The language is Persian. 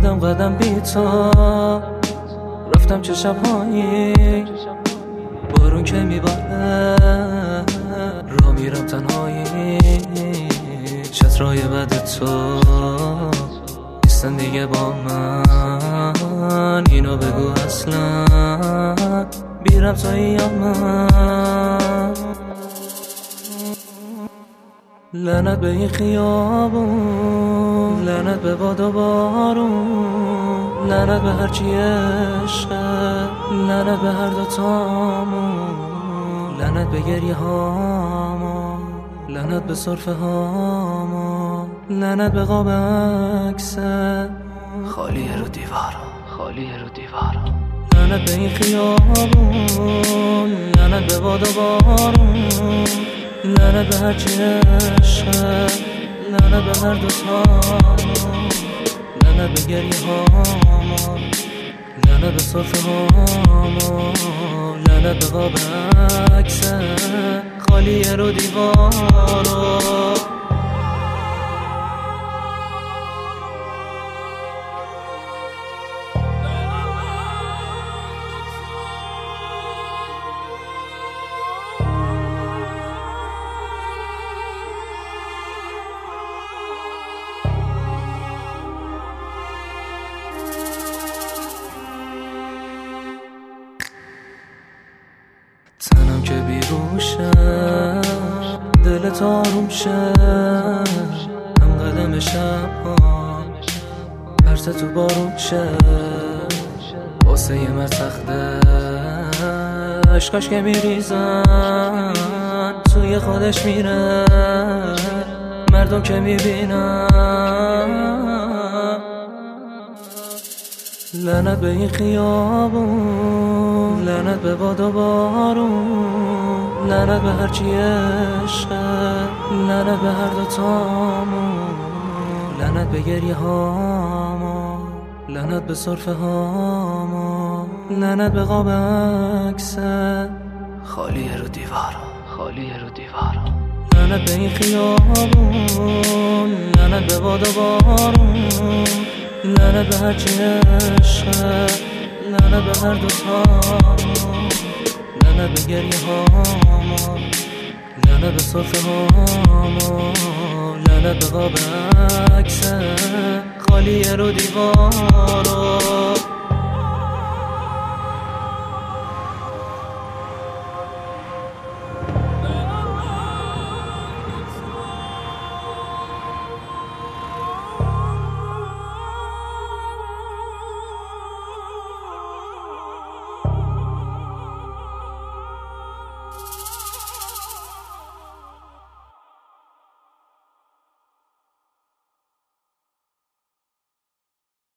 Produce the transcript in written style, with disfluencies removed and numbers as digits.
قدم قدم بی تو رفتم چه شبهایی بارون که میباره را میرم تنهایی چترهای بد تو نیستن دیگه با من اینو بگو اصلا بی ربطایی یا من لعنت به این خیابون لعنت به باد و بارون لعنت به هرچی عشقه لعنت به هر دوتامون لعنت به گریه هامون لعنت به صرفه هامون لعنت به قاب عکسه خالیه رو دیوارا خالیه رو دیوارا لعنت به این خیابون لعنت به باد و بارون لعنت به هرچی عشقه لعنت به هر دوتامون لعنت به گریه هامون لعنت به صرفه هامون لعنت به قاب عکسه خالیه رو دیوارا تنم که بیروشه دلت آروم شه هم قدم شبها برسه تو بارون شه واسه یه مرتخته عشقاش که میریزن توی خودش میره مردم که میبینن لعنت به این خیابون لعنت به باد و بارون لعنت به هرچی عشقه لعنت به هر دوتامون لعنت به گریه هامون لعنت به صرفه هامون لعنت به قاب عکسه خالیه رو دیوارا خالیه رو دیوارا لعنت به این خیابون لعنت به باد و بارون لعنت به هرچی عشقه لعنت به هر دوتامون لعنت به گریه هامون لعنت به صرفه هامون لعنت به قاب عکسه خالیه رو دیوارا